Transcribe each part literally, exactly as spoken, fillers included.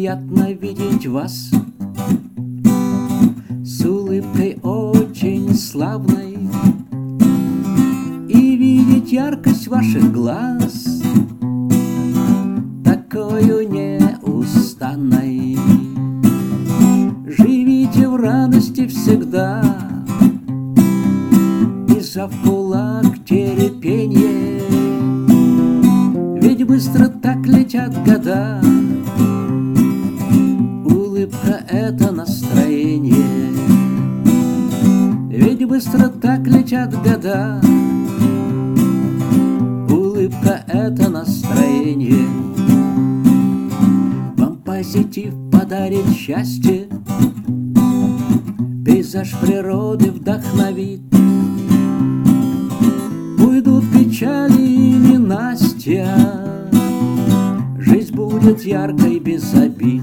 приятно видеть вас с улыбкой очень славной и видеть яркость ваших глаз, такою неустанной. Живите в радости всегда и сжав в кулак терпенье, ведь быстро так летят года. Улыбка — это настроение, ведь быстро так летят года. Улыбка — это настроение. Вам позитив подарит счастье, пейзаж природы вдохновит. Уйдут печали и ненастья, жизнь будет яркой без обид.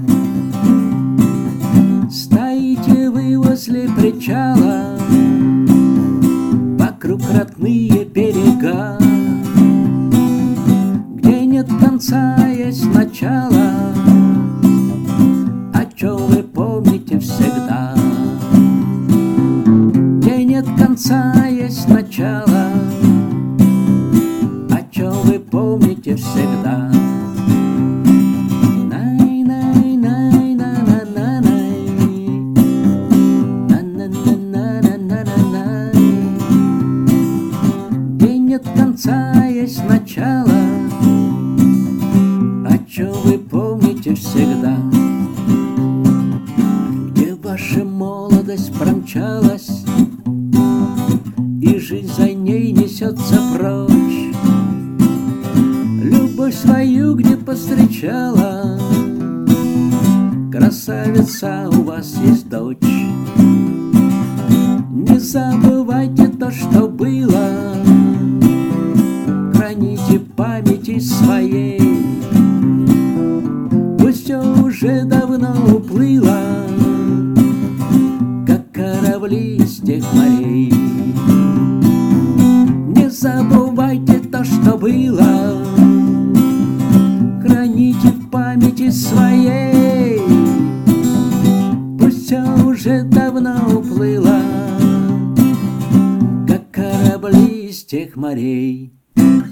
Стоите вы возле причала, вокруг родные берега, где нет конца, есть начало, о чем вы помните всегда. Где нет конца, есть начало, о чем вы помните всегда. Где нет конца, есть начало, о чем вы помните всегда. Где ваша молодость промчалась, и жизнь за ней несется прочь. Любовь свою где повстречала, красавица, у вас есть дочь. Не забывайте то, что было, храните памяти своей. Пусть все уже давно уплыло, как корабли из тех морей. Не забывайте то, что было, храните в памяти своей. Пусть все уже давно уплыло, как корабли из тех морей.